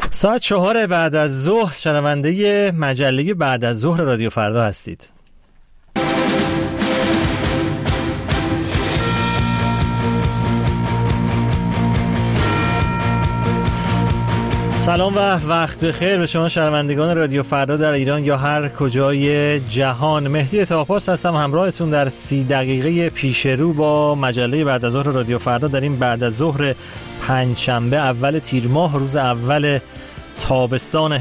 ساعت 4 بعد از ظهر شنونده مجله بعد از ظهر رادیو فردا هستید. سلام و وقت بخیر به شما شنوندگان رادیو فردا در ایران یا هر کجای جهان. مهدی طاپاس هستم، همراهتون در 30 دقیقه پیش رو با مجله بعد از ظهر رادیو فردا. در این بعد از ظهر پنجشنبه اول تیر ماه، روز اول تابستان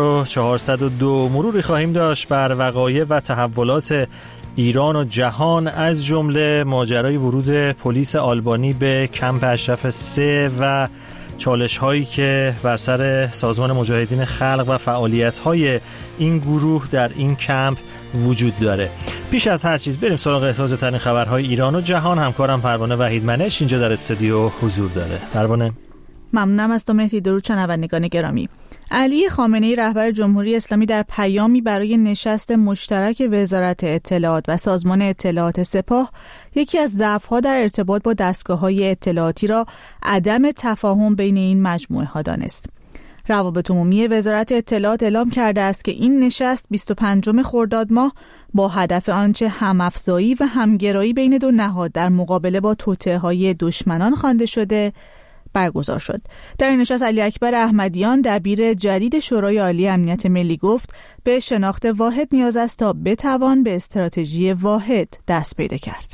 1402 مروری خواهیم داشت بر وقایع و تحولات ایران و جهان، از جمله ماجرای ورود پلیس آلبانی به کمپ اشرف 3 و چالش هایی که بر سر سازمان مجاهدین خلق و فعالیت های این گروه در این کمپ وجود داره. پیش از هر چیز بریم سراغ تازه ترین خبرهای ایران و جهان. همکارم پروانه وحیدمنش اینجا در استودیو حضور داره. پروانه. ممنونم از تو مهدی. درود شنوندگان گرامی. علی خامنه‌ای رهبر جمهوری اسلامی در پیامی برای نشست مشترک وزارت اطلاعات و سازمان اطلاعات سپاه یکی از ضعف‌ها در ارتباط با دستگاه‌های اطلاعاتی را عدم تفاهم بین این مجموعه‌ها دانست. روابط عمومی وزارت اطلاعات اعلام کرده است که این نشست 25 خرداد ماه با هدف آنچه هم‌افزایی و همگرایی بین دو نهاد در مقابله با توطئه‌های دشمنان خوانده شده برگزار شد. در این نشست علی اکبر احمدیان دبیر جدید شورای عالی امنیت ملی گفت به شناخت واحد نیاز است تا بتوان به استراتژی واحد دست پیدا کرد.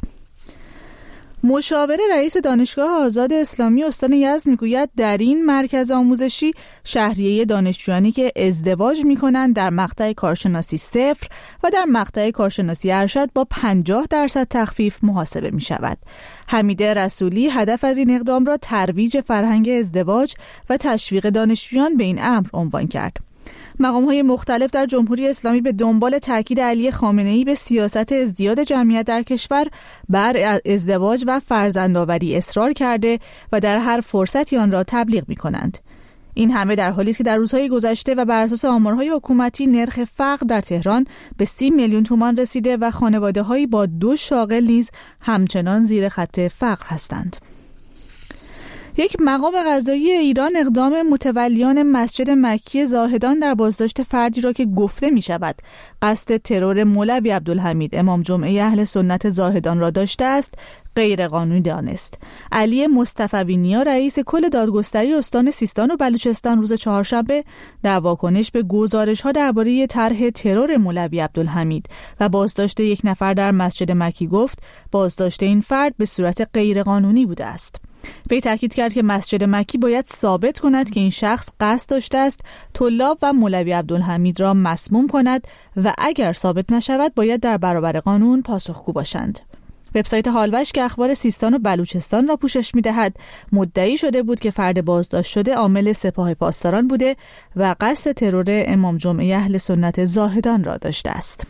مشاور رئیس دانشگاه آزاد اسلامی استان یزد میگوید در این مرکز آموزشی شهریه دانشجویانی که ازدواج میکنند در مقطع کارشناسی 0 و در مقطع کارشناسی ارشد با 50% تخفیف محاسبه می شود. حمیده رسولی هدف از این اقدام را ترویج فرهنگ ازدواج و تشویق دانشجویان به این امر عنوان کرد. مقام‌های مختلف در جمهوری اسلامی به دنبال تاکید علی خامنه‌ای به سیاست ازدیاد جمعیت در کشور بر ازدواج و فرزندآوری اصرار کرده و در هر فرصتی آن را تبلیغ می‌کنند. این همه در حالی است که در روزهای گذشته و بر اساس آمارهای حکومتی نرخ فقر در تهران به 30 میلیون تومان رسیده و خانواده‌هایی با 2 شاغل نیز همچنان زیر خط فقر هستند. یک مقام قضایی ایران اقدام متولیان مسجد مکی زاهدان در بازداشت فردی را که گفته می شود قصد ترور مولوی عبدالحمید امام جمعه اهل سنت زاهدان را داشته است غیر قانونی دانست. علی مصطفی نیا رئیس کل دادگستری استان سیستان و بلوچستان روز چهارشنبه در واکنش به گزارش‌ها درباره طرح ترور مولوی عبدالحمید و بازداشت یک نفر در مسجد مکی گفت بازداشت این فرد به صورت غیر قانونی بوده است. وی تاکید کرد که مسجد مکی باید ثابت کند که این شخص قصد داشته است طلاب و مولوی عبدالحمید را مسموم کند و اگر ثابت نشود باید در برابر قانون پاسخگو باشند. وبسایت حالوش که اخبار سیستان و بلوچستان را پوشش می‌دهد مدعی شده بود که فرد بازداشت شده عامل سپاه پاسداران بوده و قصد ترور امام جمعه اهل سنت زاهدان را داشته است.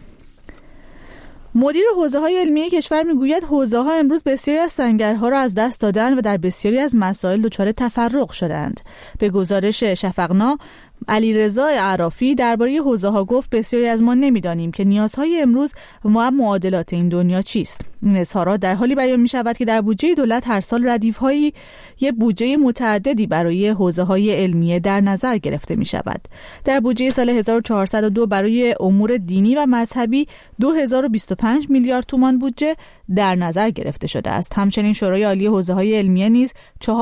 مدیر حوزه‌های علمی کشور میگوید حوزه‌ها امروز بسیاری از سنگرها را از دست دادند و در بسیاری از مسائل دچار تفرق شدند. به گزارش شفقنا، علیرضا اعرافی درباره حوزه‌ها گفت بسیاری از ما نمی‌دانیم که نیازهای امروز و معادلات این دنیا چیست. این اظهارات در حالی بیان می‌شود که در بودجه دولت هر سال ردیف‌هایی یک بودجه متعددی برای حوزه‌های علمیه در نظر گرفته می‌شود. در بودجه سال 1402 برای امور دینی و مذهبی 2025 میلیارد تومان بودجه در نظر گرفته شده است. همچنین شورای عالی حوزه‌های علمیه نیز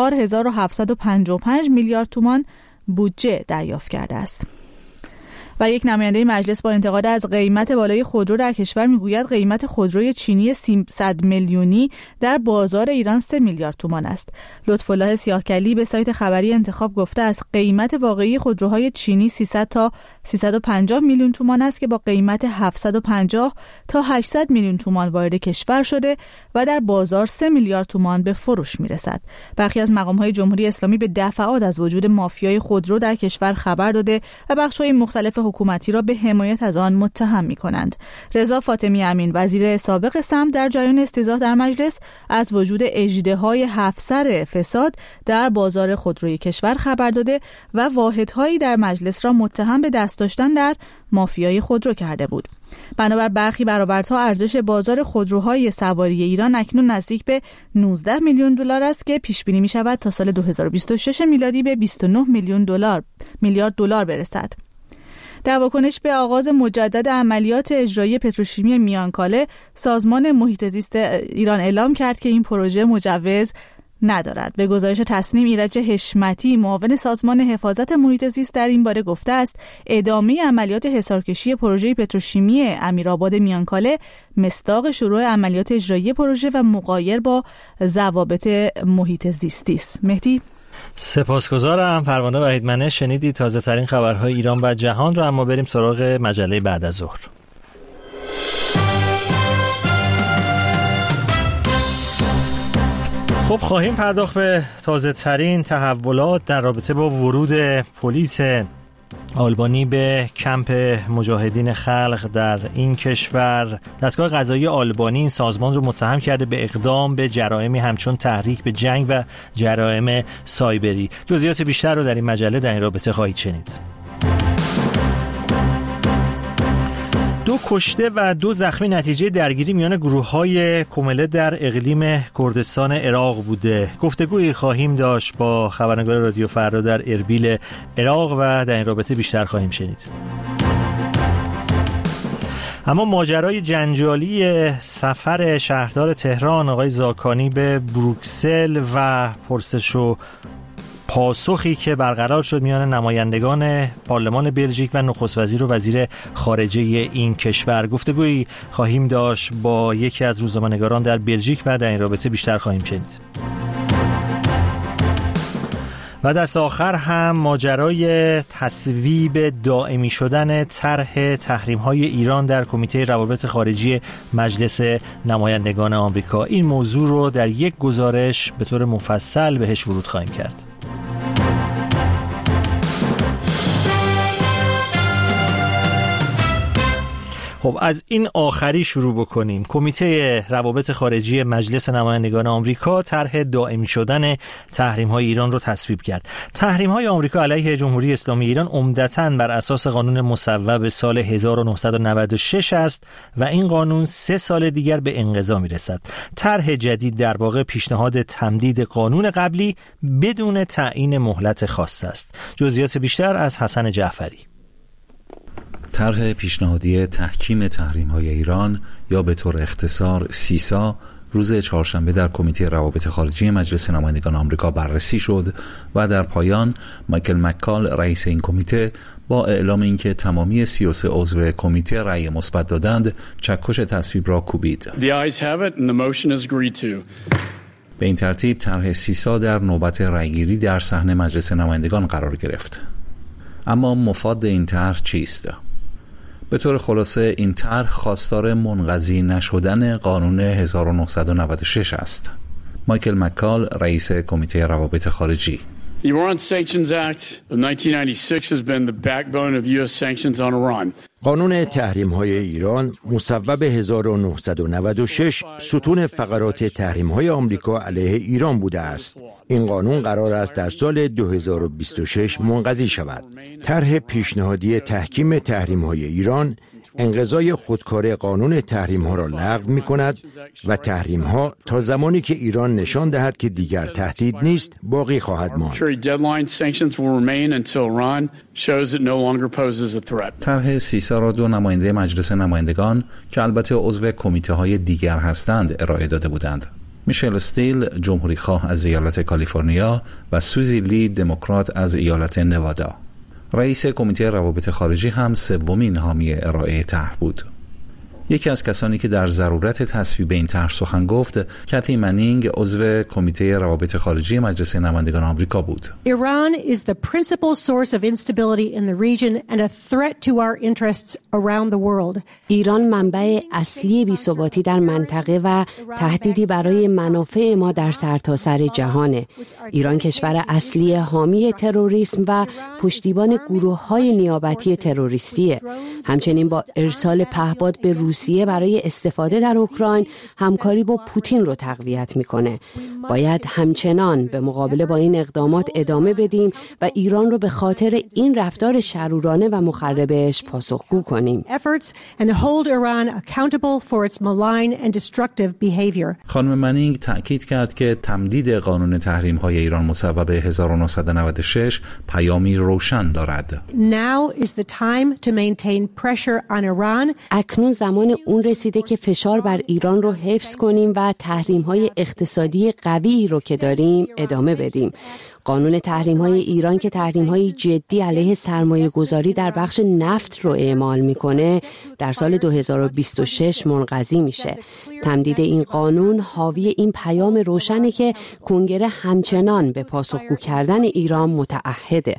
4755 میلیارد تومان بودجه دریافت کرده است. و یک نماینده مجلس با انتقاد از قیمت بالای خودرو در کشور میگوید قیمت خودروی چینی 300 میلیونی در بازار ایران 3 میلیارد تومان است. لطف‌الله سیاهکلی به سایت خبری انتخاب گفته است قیمت واقعی خودروهای چینی 300 تا 350 میلیون تومان است که با قیمت 750 تا 800 میلیون تومان وارد کشور شده و در بازار 3 میلیارد تومان به فروش میرسد. برخی از مقام‌های جمهوری اسلامی به دفعات از وجود مافیای خودرو در کشور خبر داده و بخش‌های مختلف حکومتی را به حمایت از آن متهم می‌کنند. رضا فاطمی امین وزیر سابق سمت در جریان استیضاح در مجلس از وجود اژدهای 7 سر فساد در بازار خودروی کشور خبر داده و واحدهایی در مجلس را متهم به دست داشتن در مافیای خودرو کرده بود. بنابر برخی برآوردها ارزش بازار خودروهای سواری ایران اکنون نزدیک به 19 میلیون دلار است که پیش بینی می شود تا سال 2026 میلادی به 29 میلیارد دلار برسد. در واکنش به آغاز مجدد عملیات اجرایی پتروشیمی میانکاله، سازمان محیط زیست ایران اعلام کرد که این پروژه مجوز ندارد. به گزارش تصنیم، ایرج حشمتی معاون سازمان حفاظت محیط زیست در این باره گفته است ادامه عملیات حصارکشی پروژه پتروشیمی امیرآباد میانکاله مصداق شروع عملیات اجرایی پروژه و مغایر با ضوابط محیط زیستی است. مهدی، سپاسگزارم. پروانه وحیدمنه شنیدید تازه ترین خبرهای ایران و جهان رو. اما بریم سراغ مجله بعد از ظهر. خب خواهیم پرداخت به تازه ترین تحولات در رابطه با ورود پلیس آلبانی به کمپ مجاهدین خلق در این کشور. دستگاه قضایی آلبانی این سازمان رو متهم کرده به اقدام به جرائمی همچون تحریک به جنگ و جرایم سایبری. جزئیات بیشتر رو در این مجله در این رابطه خواهید شنید. 2 کشته و 2 زخمی نتیجه درگیری میان گروه‌های کمله در اقلیم کردستان عراق بوده. گفتگویی خواهیم داشت با خبرنگار رادیو فردا در اربیل عراق و در این رابطه بیشتر خواهیم شنید. اما ماجرای جنجالی سفر شهردار تهران آقای زاکانی به بروکسل و پرسش و پاسخی که برقرار شد میان نمایندگان پارلمان بلژیک و نخست وزیر و وزیر خارجه این کشور. گفتگویی خواهیم داشت با یکی از روزنامه‌نگاران در بلژیک و در این رابطه بیشتر خواهیم شنید. و دست آخر هم ماجرای تصویب دائمی شدن طرح تحریم‌های ایران در کمیته روابط خارجی مجلس نمایندگان آمریکا. این موضوع رو در یک گزارش به طور مفصل بهش ورود خواهیم کرد. خب از این آخری شروع بکنیم. کمیته روابط خارجی مجلس نمایندگان آمریکا طرح دائمی شدن تحریم‌های ایران رو تصویب کرد. تحریم‌های آمریکا علیه جمهوری اسلامی ایران عمدتاً بر اساس قانون مصوب سال 1996 است و این قانون 3 سال دیگر به انقضا می‌رسد. طرح جدید در واقع پیشنهاد تمدید قانون قبلی بدون تعیین مهلت خاص است. جزئیات بیشتر از حسن جعفری. طرح پیشنهادی تحکیم تحریم‌های ایران یا به طور اختصار سیسا روز چهارشنبه در کمیته روابط خارجی مجلس نمایندگان آمریکا بررسی شد و در پایان مایکل مکال رئیس این کمیته با اعلام اینکه تمامی 33 عضو کمیته رأی مثبت دادند چکش تصویب را کوبید. به این ترتیب طرح سیسا در نوبت رأیگیری در صحن مجلس نمایندگان قرار گرفت. اما مفاد این طرح چیست؟ به طور خلاصه این طرح خواستار منقضی نشدن قانون 1996 است. مایکل مکال رئیس کمیته روابط خارجی: The Iran Sanctions Act of 1996 has been the backbone of U.S. sanctions on Iran. قانون تحریم‌های ایران مصوب 1996 ستون فقرات تحریم‌های آمریکا علیه ایران بوده است. این قانون قرار است در سال 2026 منقضی شود. طرح پیشنهادی تحکیم تحریم‌های ایران انقضای خودکار قانون تحریم‌ها را لغو می‌کند و تحریم‌ها تا زمانی که ایران نشان دهد که دیگر تهدید نیست باقی خواهد ماند. طرح سیسا را 2 نماینده مجلس نمایندگان که البته عضو کمیته‌های دیگر هستند ارائه داده بودند. میشل استیل جمهوری خواه از ایالت کالیفرنیا و سوزی لی دموکرات از ایالت نوادا. رئیس کمیته روابط خارجی هم سومین حامی ارائه طرح بود. یکی از کسانی که در ضرورت تصویب این طرح سخن گفت، کاتی منینگ، عضو کمیته روابط خارجی مجلس نمایندگان آمریکا بود. Iran is the principal source of instability in the region and a threat to our interests around the world. ایران منبع اصلی بی‌ثباتی در منطقه و تهدیدی برای منافع ما در سرتاسر جهانه. ایران کشور اصلی حامی تروریسم و پشتیبان گروه‌های نیابتی تروریستیه. همچنین با ارسال پهپاد به روسیه برای استفاده در اوکراین همکاری با پوتین رو تقویت میکنه. باید همچنان به مقابله با این اقدامات ادامه بدیم و ایران رو به خاطر این رفتار شرورانه و مخربش پاسخگو کنیم. خانم منینگ تأکید کرد که تمدید قانون تحریم‌های ایران مصوب 1996 پیامی روشن دارد. اکنون زمان اون رسیده که فشار بر ایران رو حفظ کنیم و تحریم‌های اقتصادی قوی رو که داریم ادامه بدیم. قانون تحریم‌های ایران که تحریم‌های جدی علیه سرمایه‌گذاری در بخش نفت رو اعمال می‌کنه در سال 2026 منقضی میشه. تمدید این قانون حاوی این پیام روشنه که کنگره همچنان به پاسخگو کردن ایران متعهده.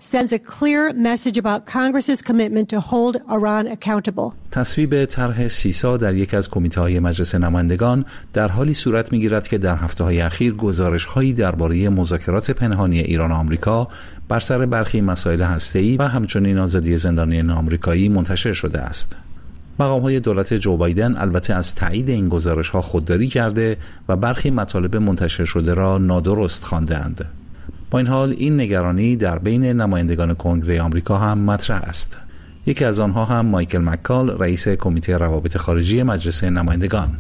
تصویب طرح سیسا در یک از کمیته‌های مجلس نمایندگان در حالی صورت می‌گیرد که در هفته‌های اخیر گزارش‌هایی درباره مذاکرات پنهانی ایران و آمریکا بر سر برخی مسائل هسته‌ای و همچنین آزادی زندانیان آمریکایی منتشر شده است. مقام‌های دولت جو بایدن البته از تایید این گزارش‌ها خودداری کرده و برخی مطالب منتشر شده را نادرست خوانده‌اند. با این حال این نگرانی در بین نمایندگان کنگره آمریکا هم مطرح است. یکی از آنها هم مایکل مکال، رئیس کمیته روابط خارجی مجلس نمایندگان.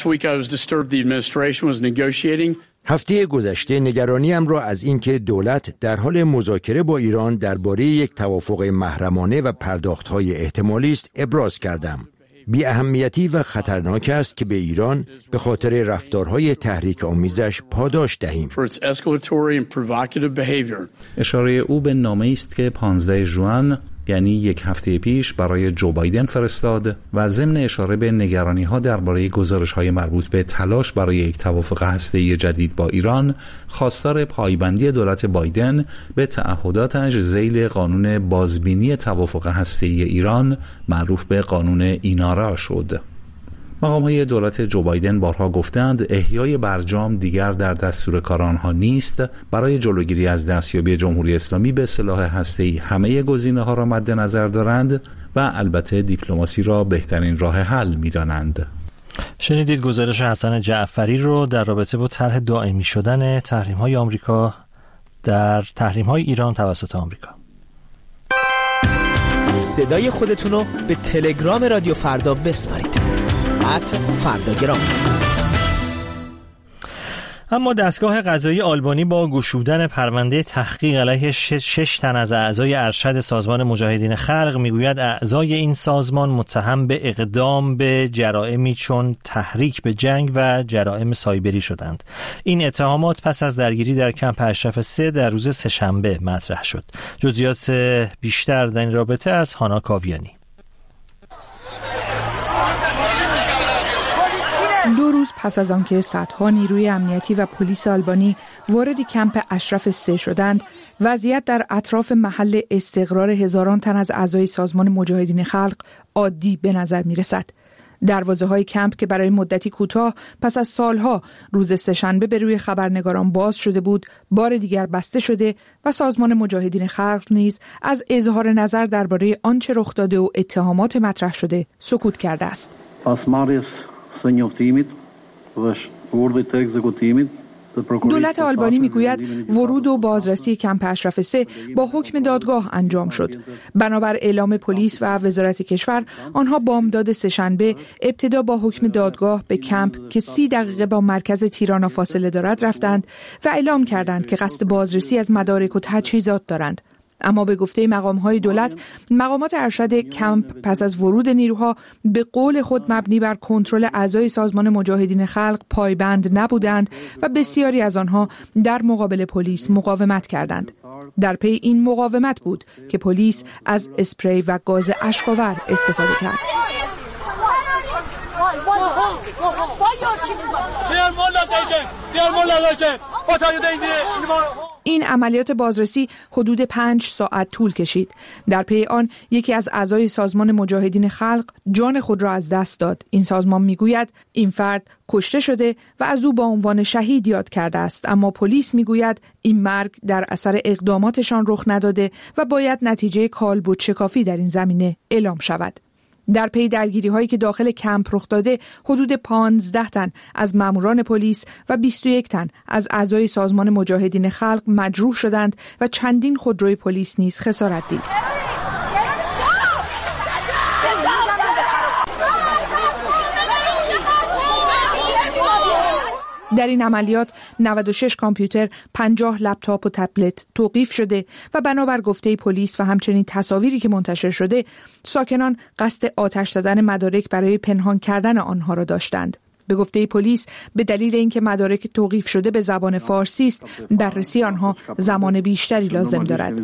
هفته گذشته نگرانیم را از اینکه دولت در حال مذاکره با ایران درباره یک توافق محرمانه و پرداخت‌های احتمالی است ابراز کردم. بی اهمیتی و خطرناک است که به ایران به خاطر رفتارهای تحریک آمیزش پاداش دهیم. اشاره او به نامه‌ای است که 15 ژوئن یعنی یک هفته پیش برای جو بایدن فرستاد و ضمن اشاره به نگرانی‌ها درباره گزارش‌های مربوط به تلاش برای یک توافق هسته‌ای جدید با ایران، خواستار پایبندی دولت بایدن به تعهداتش ذیل قانون بازبینی توافق هسته‌ای ایران معروف به قانون اینارا شد. مقام‌های دولت جو بایدن بارها گفتند احیای برجام دیگر در دستور کار آنها نیست. برای جلوگیری از دستیابی جمهوری اسلامی به سلاح هسته‌ای همه گزینه‌ها را مد نظر دارند و البته دیپلماسی را بهترین راه حل می‌دانند. شنیدید گزارش حسن جعفری رو در رابطه با طرح دائمی شدن تحریم‌های آمریکا در تحریم‌های ایران توسط آمریکا. صدای خودتون رو به تلگرام رادیو فردا بسپارید. فرداگرام. اما دستگاه قضایی آلبانی با گشودن پرونده تحقیق علیه 6 تن از اعضای ارشد سازمان مجاهدین خلق میگوید اعضای این سازمان متهم به اقدام به جرائمی چون تحریک به جنگ و جرائم سایبری شدند. این اتهامات پس از درگیری در کمپ اشرف 3 در روز سه‌شنبه مطرح شد. جزئیات بیشتر در این رابطه از هانا کاویانی. 2 روز پس از آنکه صدها نیروی امنیتی و پلیس آلبانی وارد کمپ اشرف 3 شدند، وضعیت در اطراف محل استقرار هزاران تن از اعضای سازمان مجاهدین خلق عادی به نظر می رسد. دروازه‌های کمپ که برای مدتی کوتاه پس از سالها روز سه‌شنبه به روی خبرنگاران باز شده بود، بار دیگر بسته شده و سازمان مجاهدین خلق نیز از اظهار نظر درباره آنچه رخ داده و اتهامات مطرح شده سکوت کرده است. دولت آلبانی میگوید ورود و بازرسی کمپ اشرف 3 با حکم دادگاه انجام شد. بنابر اعلام پلیس و وزارت کشور، آنها بامداد سه‌شنبه ابتدا با حکم دادگاه به کمپ که 30 دقیقه با مرکز تیرانا فاصله دارد رفتند و اعلام کردند که قصد بازرسی از مدارک و تجهیزات دارند. اما به گفته مقام‌های دولت، مقامات ارشد کمپ پس از ورود نیروها به قول خود مبنی بر کنترل اعضای سازمان مجاهدین خلق پایبند نبودند و بسیاری از آنها در مقابل پلیس مقاومت کردند. در پی این مقاومت بود که پلیس از اسپری و گاز اشک‌آور استفاده کرد. این عملیات بازرسی حدود 5 ساعت طول کشید. در پی آن یکی از اعضای سازمان مجاهدین خلق جان خود را از دست داد. این سازمان میگوید این فرد کشته شده و از او با عنوان شهید یاد کرده است، اما پلیس میگوید این مرگ در اثر اقداماتشان رخ نداده و باید نتیجه کالبد شکافی در این زمینه اعلام شود. در پی درگیری هایی که داخل کمپ رخ داده، حدود 15 تن از ماموران پلیس و 21 تن از اعضای سازمان مجاهدین خلق مجروح شدند و چندین خودروی پلیس نیز خسارت دید. در این عملیات 96 کامپیوتر، 50 لپتاپ و تبلت توقیف شده و بنابر گفته پلیس و همچنین تصاویری که منتشر شده، ساکنان قصد آتش زدن مدارک برای پنهان کردن آنها را داشتند. به گفته پلیس به دلیل اینکه مدارک توقیف شده به زبان فارسی است، بررسی آنها زمان بیشتری لازم دارد.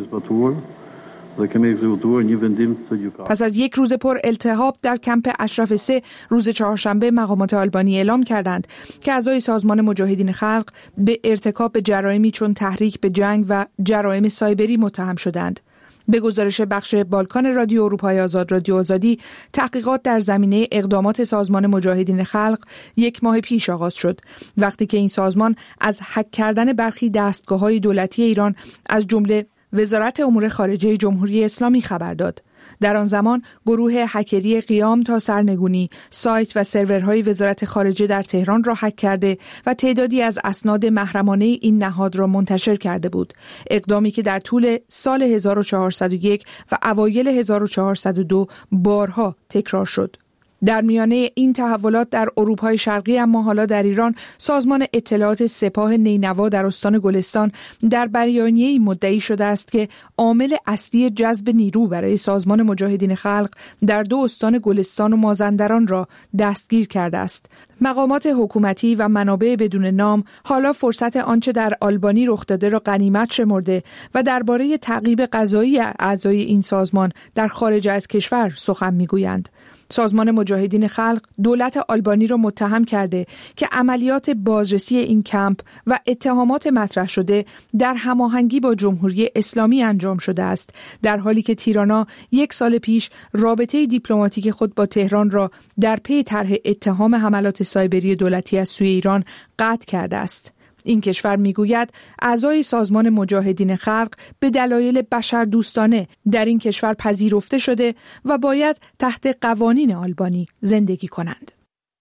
پس از یک روز پر التهاب در کمپ اشرف 3 روز چهارشنبه، مقامات آلبانی اعلام کردند که اعضای سازمان مجاهدین خلق به ارتکاب جرایمی چون تحریک به جنگ و جرایم سایبری متهم شدند. به گزارش بخش بالکان رادیو اروپای آزاد، رادیو آزادی، تحقیقات در زمینه اقدامات سازمان مجاهدین خلق 1 ماه پیش آغاز شد، وقتی که این سازمان از هک کردن برخی دستگاه‌های دولتی ایران از جمله وزارت امور خارجه جمهوری اسلامی خبر داد. در آن زمان گروه هکری قیام تا سرنگونی سایت و سرورهای وزارت خارجه در تهران را هک کرده و تعدادی از اسناد محرمانه این نهاد را منتشر کرده بود. اقدامی که در طول سال 1401 و اوایل 1402 بارها تکرار شد. در میانه این تحولات در اروپای شرقی، اما حالا در ایران، سازمان اطلاعات سپاه نینوا در استان گلستان در بیانیه‌ای مدعی شده است که عامل اصلی جذب نیرو برای سازمان مجاهدین خلق در 2 استان گلستان و مازندران را دستگیر کرده است. مقامات حکومتی و منابع بدون نام حالا فرصت آنچه در آلبانی رخ داده را غنیمت شمرده و درباره تعقیب قضایی اعضای این سازمان در خارج از کشور سخن میگویند. سازمان مجاهدین خلق دولت آلبانی را متهم کرده که عملیات بازرسی این کمپ و اتهامات مطرح شده در هماهنگی با جمهوری اسلامی انجام شده است، در حالی که تیرانا 1 سال پیش رابطه دیپلماتیک خود با تهران را در پی طرح اتهام حملات سایبری دولتی از سوی ایران قطع کرده است. این کشور میگوید اعضای سازمان مجاهدین خلق به دلایل بشردوستانه در این کشور پذیرفته شده و باید تحت قوانین آلبانی زندگی کنند.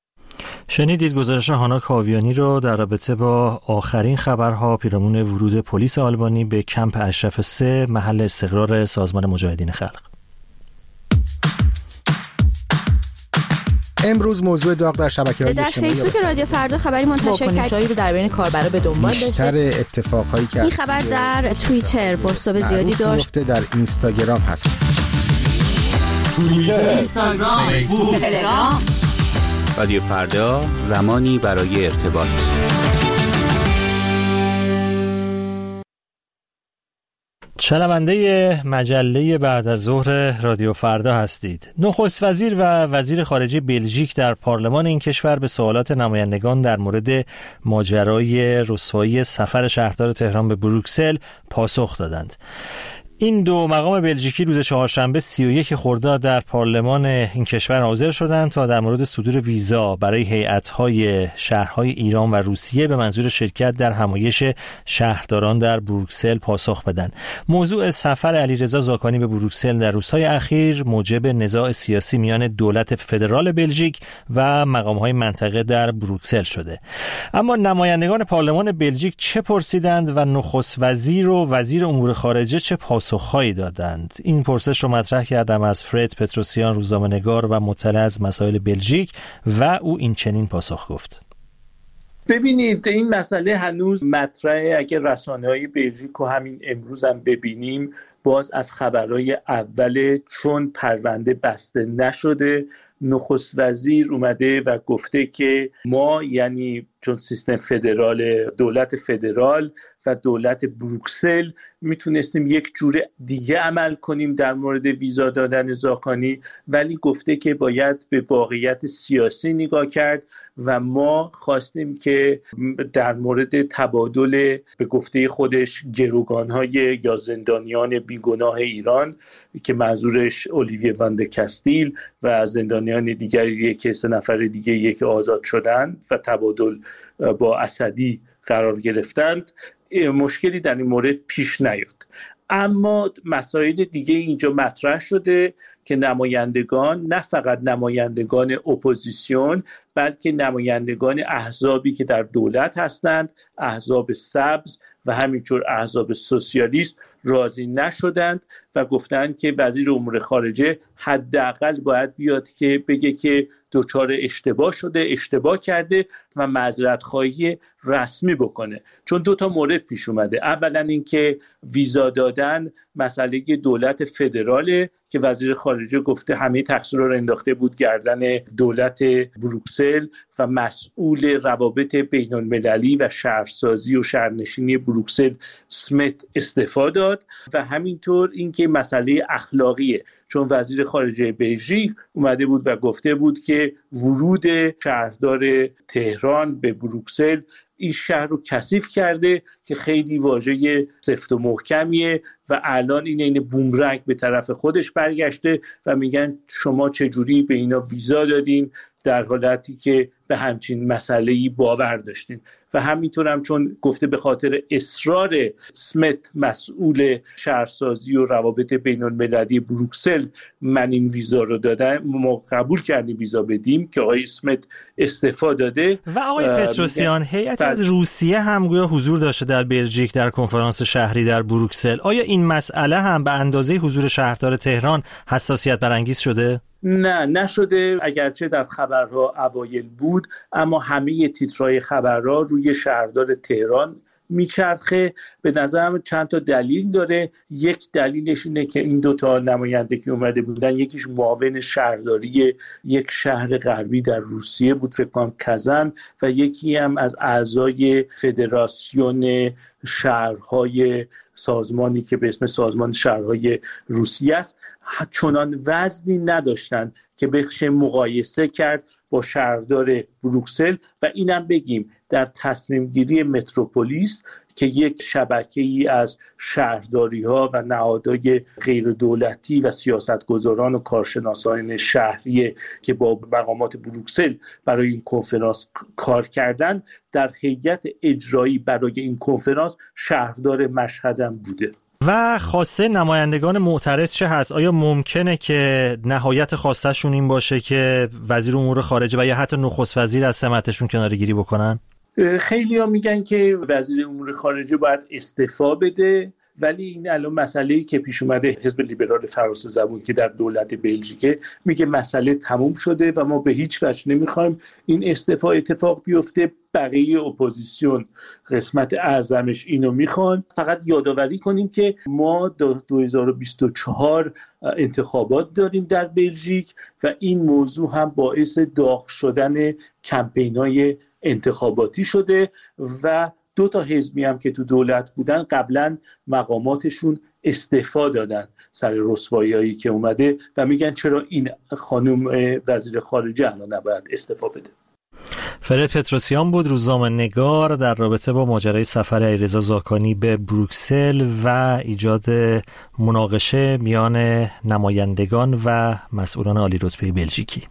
شنیدید گزارش هانا کاویانی رو در رابطه با آخرین خبرها پیرامون ورود پلیس آلبانی به کمپ اشرف 3 محل استقرار سازمان مجاهدین خلق. امروز موضوع داغ در شبکه‌های اجتماعی در فیسبوک رادیو فردا خبری منتشر کرد رو در بین کاربرا به دنبال داشته. بیشتر اتفاقایی که این خبر در توییتر پست‌ها زیادی داشت. در اینستاگرام هست. توییتر، اینستاگرام، فیسبوک، تلگرام. رادیو فردا، زمانی برای ارتباط. شنونده مجله بعد از ظهر رادیو فردا هستید. نخست وزیر و وزیر خارجه بلژیک در پارلمان این کشور به سوالات نمایندگان در مورد ماجرای رسوایی سفر شهردار تهران به بروکسل پاسخ دادند. این 2 مقام بلژیکی روز چهارشنبه 31 خرداد در پارلمان این کشور حاضر شدند تا در مورد صدور ویزا برای هیئت‌های شهرهای ایران و روسیه به منظور شرکت در همایش شهرداران در بروکسل پاسخ بدن. موضوع سفر علیرضا زاکانی به بروکسل در روزهای اخیر موجب نزاع سیاسی میان دولت فدرال بلژیک و مقام‌های منطقه در بروکسل شده. اما نمایندگان پارلمان بلژیک چه پرسیدند و نخست وزیر و وزیر امور خارجه چه پاسخهایی دادند؟ این پرسش رو مطرح کردم از فرد پتروسیان، روزنامه‌نگار و مطلع از مسائل بلژیک، و او این چنین پاسخ گفت. ببینید، این مسئله هنوز مطرحه. اگه رسانه‌های بلژیک رو همین امروز هم ببینیم، باز از خبرهای اول، چون پرونده بسته نشده، نخست وزیر اومده و گفته که ما، یعنی چون سیستم فدرال، دولت فدرال و دولت بروکسل، میتونستیم یک جور دیگه عمل کنیم در مورد ویزا دادن زاکانی، ولی گفته که باید به واقعیت سیاسی نگاه کرد و ما خواستیم که در مورد تبادل به گفته خودش گروگان‌های یا زندانیان بیگناه ایران که منظورش اولیویه واندکاستیل و زندانیان دیگری که 3 نفر دیگه یک آزاد شدند و تبادل با اسدی قرار گرفتند، مشکلی در این مورد پیش نیاد. اما مسائل دیگه اینجا مطرح شده که نمایندگان، نه فقط نمایندگان اپوزیسیون بلکه نمایندگان احزابی که در دولت هستند، احزاب سبز و همینطور احزاب سوسیالیست راضی نشدند و گفتند که وزیر امور خارجه حداقل باید بیاد که بگه که دچار اشتباه شده، اشتباه کرده و معذرت خواهی رسمی بکنه. چون 2 مورد پیش اومده. اولا اینکه ویزا دادن مسئله دولت فدراله که وزیر خارجه گفته همه تقصیر رو انداخته بود گردن دولت بروکسل و مسئول روابط بین المللی و شهرسازی و شهرنشینی بروکسل اسمیت استعفا داد و همینطور اینکه مسئله اخلاقیه، چون وزیر خارجه بلژیک اومده بود و گفته بود که ورود شهردار تهران به بروکسل این شهر رو کثیف کرده که خیلی واژه سفت و محکمیه و الان این بومرنگ به طرف خودش برگشته و میگن شما چجوری به اینا ویزا دادین در حالتی که به همچین مسئله‌ای باور داشتین. و همینطور هم چون گفته به خاطر اصرار اسمیت مسئول شهرسازی و روابط بین المللی بروکسل من این ویزا رو دادم، ما قبول کردیم ویزا بدیم که آقای اسمیت استعفا داده. و آقای پتروسیان، هیئت از روسیه هم گویا حضور داشته در بلژیک در کنفرانس شهری در بروکسل. آیا این مسئله هم به اندازه حضور شهردار تهران حساسیت برانگیز شده؟ نه، نشده. اگرچه در خبرها اوایل بود، اما همه تیترهای خبرها روی شهردار تهران میچرخه. به نظرم چند تا دلیل داره. یک دلیلش اینه که این 2 نماینده که اومده بودن، یکیش معاون شهرداری یک شهر غربی در روسیه بود، فکر کنم کازان، و یکی هم از اعضای فدراسیون شهرهای سازمانی که به اسم سازمان شهرهای روسیه است، چنان وزنی نداشتن که بشه مقایسه کرد با شهردار بروکسل. و اینم بگیم در تصمیم گیری متروپولیس که یک شبکه‌ای از شهرداری‌ها و نهادهای غیر دولتی و سیاستگزاران و کارشناسان شهری که با مقامات بروکسل برای این کنفرانس کار کردند، در هیئت اجرایی برای این کنفرانس شهردار مشهد هم بوده. و خواسته نمایندگان معترض چه هست؟ آیا ممکنه که نهایت خواستشون این باشه که وزیر امور خارجه و یا حتی نخست وزیر از سمتشون کناره‌گیری بکنن؟ خیلی ها میگن که وزیر امور خارجه باید استعفا بده، ولی این الان مسئله‌ای که پیش اومده، حزب لیبرال فرانسه زبون که در دولت بلژیک میگه مسئله تموم شده و ما به هیچ وجه نمیخوایم این استعفا اتفاق بیفته. بقیه اپوزیسیون قسمت اعظمش اینو میخوان. فقط یادآوری کنیم که ما 2024 انتخابات داریم در بلژیک و این موضوع هم باعث داغ شدن کمپین‌های انتخاباتی شده و 2 حزبی هم که تو دولت بودن قبلا مقاماتشون استعفا دادن سر رسوایی‌هایی که اومده و میگن چرا این خانم وزیر خارجه الان نباید استعفا بده. فرید پتروسیان بود، روزنامه‌نگار، در رابطه با ماجرای سفر علیرضا زاکانی به بروکسل و ایجاد مناقشه میان نمایندگان و مسئولان عالی رتبه بلژیکی.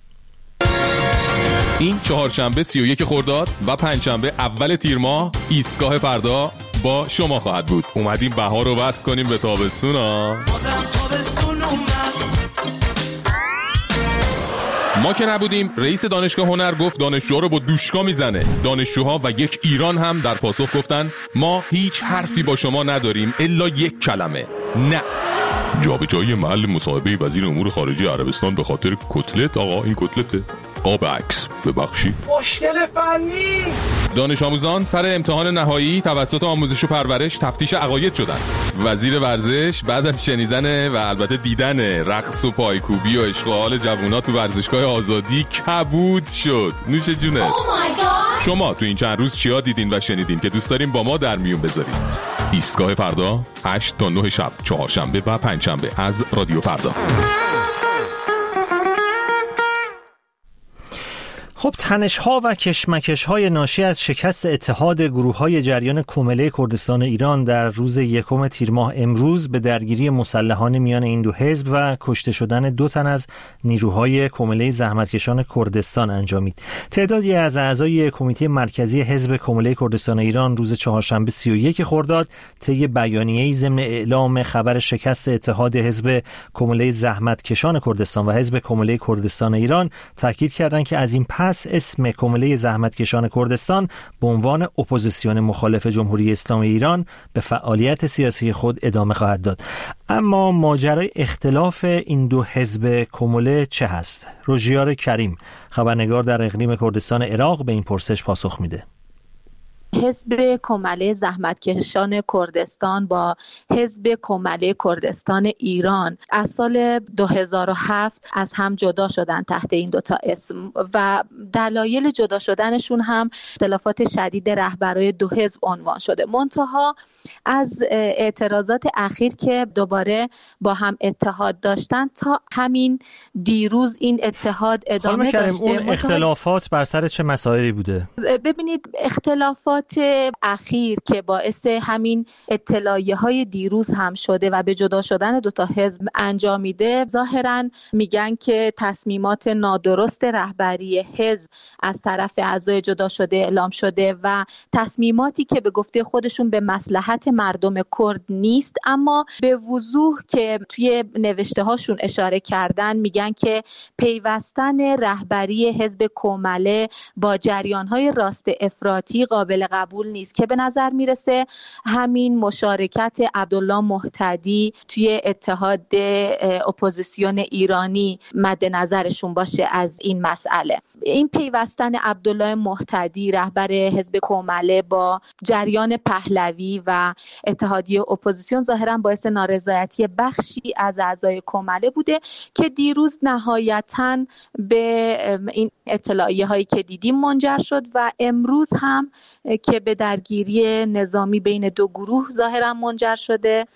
این چهارشنبه 31 خرداد و پنجشنبه اول تیر ماه ایستگاه فردا با شما خواهد بود. اومدیم بهار رو وصل کنیم به تابستون ها. ما که نبودیم، رئیس دانشگاه هنر گفت دانشجوها رو با دوشکا میزنه. دانشجوها و یک ایران هم در پاسخ گفتن ما هیچ حرفی با شما نداریم الا یک کلمه: نه. جابجایی محل مصاحبه وزیر امور خارجه عربستان به خاطر کتلت. آقا این کتلته. آب عکس ببخشید. مشکل فنی. دانش آموزان سر امتحان نهایی توسط آموزش و پرورش تفتیش عقاید شدن. وزیر ورزش بعد از شنیدن و البته دیدن رقص و پایکوبی و اشغال جوونا تو ورزشگاه آزادی کبود شد. نوش جونه. شما تو این چند روز چیا دیدین و شنیدین که دوست داریم با ما در میون بذارید؟ ایستگاه فردا 8 تا 9 شب، چهارشنبه و پنجشنبه از رادیو فردا. خب تنش‌ها و کشمکش‌های ناشی از شکست اتحاد گروه‌های جریان کومله کردستان ایران در روز 1 تیر ماه امروز به درگیری مسلحانه میان این دو حزب و کشته شدن 2 تن از نیروهای کومله زحمتکشان کردستان انجامید. تعدادی از اعضای کمیته مرکزی حزب کومله کردستان ایران روز چهارشنبه 31 خرداد طی بیانیه‌ای ضمن اعلام خبر شکست اتحاد حزب کومله زحمتکشان کردستان و حزب کومله کردستان ایران تاکید کردند که از این پس اسم کومله زحمتکشان کردستان به عنوان اپوزیسیون مخالف جمهوری اسلامی ایران به فعالیت سیاسی خود ادامه خواهد داد. اما ماجرای اختلاف این دو حزب کومله چه هست؟ روژیار کریم، خبرنگار در اقلیم کردستان عراق، به این پرسش پاسخ میده. حزب کومله زحمتکشان کردستان با حزب کومله کردستان ایران از سال 2007 از هم جدا شدن تحت این دوتا اسم و دلایل جدا شدنشون هم اختلافات شدید رهبرای دو حزب عنوان شده. منتها از اعتراضات اخیر که دوباره با هم اتحاد داشتن تا همین دیروز این اتحاد ادامه داشته. اون اختلافات بر سر چه مسائلی بوده؟ ببینید اختلافات اخیر که باعث همین اطلاعیه های دیروز هم شده و به جدا شدن دوتا حزب انجام میده، ظاهراً میگن که تصمیمات نادرست رهبری حزب از طرف اعضای جدا شده اعلام شده و تصمیماتی که به گفته خودشون به مصلحت مردم کرد نیست، اما به وضوح که توی نوشته هاشون اشاره کردن میگن که پیوستن رهبری حزب کومله با جریان های راست افراطی قابل قبول نیست که به نظر میرسه همین مشارکت عبدالله مهتدی توی اتحاد اپوزیسیون ایرانی مد نظرشون باشه از این مسئله. این پیوستن عبدالله مهتدی رهبر حزب کومله با جریان پهلوی و اتحادیه اپوزیسیون ظاهرا باعث نارضایتی بخشی از اعضای کومله بوده که دیروز نهایتاً به این اطلاعیه هایی که دیدیم منجر شد و امروز هم که به درگیری نظامی بین دو گروه ظاهرا منجر شده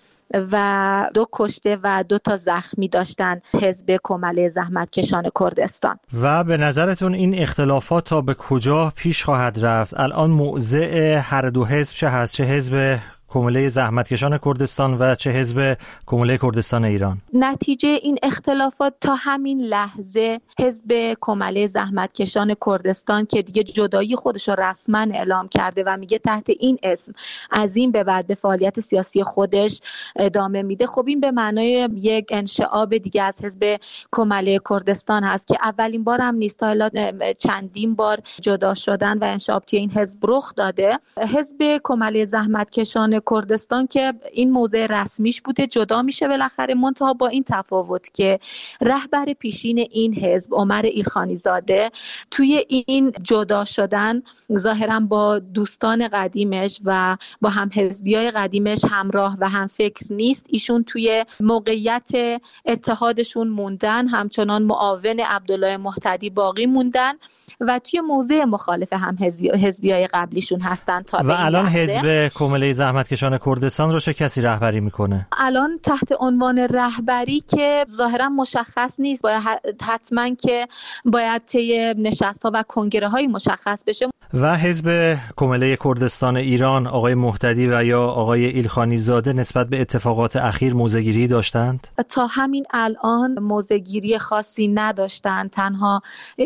و 2 کشته و 2 تا زخمی داشتن حزب کومله زحمتکشان کردستان. و به نظرتون این اختلافات تا به کجا پیش خواهد رفت؟ الان موضع هر دو حزب چه هست؟ چه حزب کومله زحمتکشان کردستان و چه حزب کومله کردستان ایران؟ نتیجه این اختلافات تا همین لحظه حزب کومله زحمتکشان کردستان که دیگه جدایی خودش رو رسما اعلام کرده و میگه تحت این اسم از این به بعد به فعالیت سیاسی خودش ادامه میده. خب این به معنای یک انشعاب دیگه از حزب کومله کردستان هست که اولین بار هم نیست، تا چندین بار جدا شدن و انشعاب توی این حزب رخ داده. حزب کومله زحمتکشان کردستان که این موضع رسمیش بوده جدا میشه بالاخره، منتها با این تفاوت که رهبر پیشین این حزب عمر ایلخانی زاده توی این جدا شدن ظاهرا با دوستان قدیمش و با هم حزبیای قدیمش همراه و هم فکر نیست. ایشون توی موقعیت اتحادشون موندن، همچنان معاون عبدالله مهتدی باقی موندن و توی موضع مخالف هم حزبیای قبلیشون هستن تا و الان حزب کومله زحمتکشان کردستان رو چه کسی رهبری میکنه؟ الان تحت عنوان رهبری که ظاهرا مشخص نیست، باید حتما که باید طی نشست‌ها و کنگره‌های مشخص بشه. و حزب کومله کردستان ایران آقای مهتدی و یا آقای ایلخانی زاده نسبت به اتفاقات اخیر موضع‌گیری داشتند؟ تا همین الان موضع‌گیری خاصی نداشتند. تنها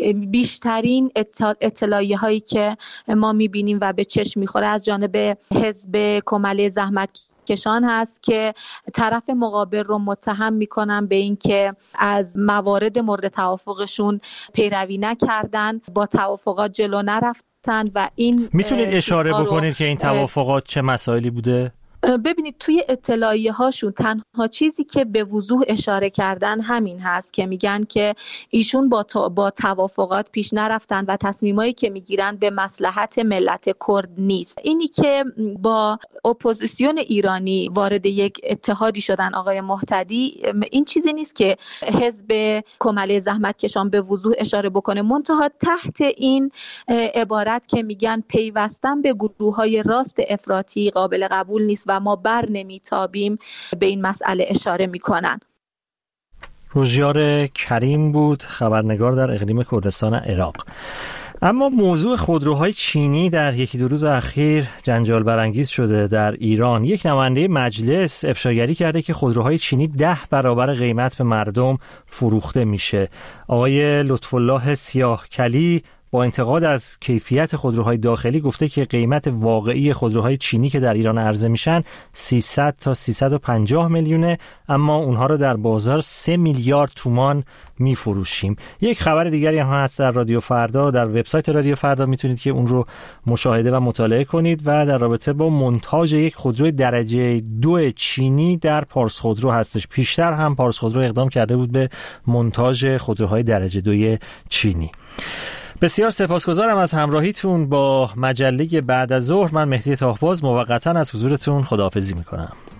بیشترین اطلاعیه هایی که ما میبینیم و به چشم میخوره از جانب حزب کومله زحمتکشان هست که طرف مقابل رو متهم میکنن به این که از موارد مورد توافقشون پیروی نکردن، با توافقات جلو نرفتن و این میتونید اشاره بکنید که این توافقات چه مسائلی بوده؟ ببینید توی اطلاعیه هاشون تنها چیزی که به وضوح اشاره کردن همین هست که میگن که ایشون با توافقات پیش نرفتن و تصمیمایی که میگیرن به مصلحت ملت کرد نیست. اینی که با اپوزیسیون ایرانی وارد یک اتحادی شدن آقای مهتدی، این چیزی نیست که حزب کومله زحمتکشان به وضوح اشاره بکنه، منتها تحت این عبارت که میگن پیوستن به گروه‌های راست افراطی قابل قبول نیست و ما بر نمیتابیم، به این مسئله اشاره میکنن. روژیار کریم بود، خبرنگار در اقلیم کردستان عراق. اما موضوع خودروهای چینی در یکی دو روز اخیر جنجال برانگیز شده در ایران. یک نماینده مجلس افشاگری کرده که خودروهای چینی 10 برابر قیمت به مردم فروخته میشه. آقای لطفالله سیاهکلی با انتقاد از کیفیت خودروهای داخلی گفته که قیمت واقعی خودروهای چینی که در ایران عرضه میشن 300 تا 350 میلیونه، اما اونها رو در بازار 3 میلیارد تومان میفروشیم. یک خبر دیگری هم هست در رادیو فردا، در وبسایت رادیو فردا میتونید که اون رو مشاهده و مطالعه کنید و در رابطه با مونتاژ یک خودروی درجه 2 چینی در پارس خودرو هستش. پیشتر هم پارس خودرو اقدام کرده بود به مونتاژ خودروهای درجه 2 چینی. بسیار سپاسگزارم از همراهیتون با مجله بعد از ظهر. من مهدی طاهباز موقتا از حضورتون خداحافظی میکنم.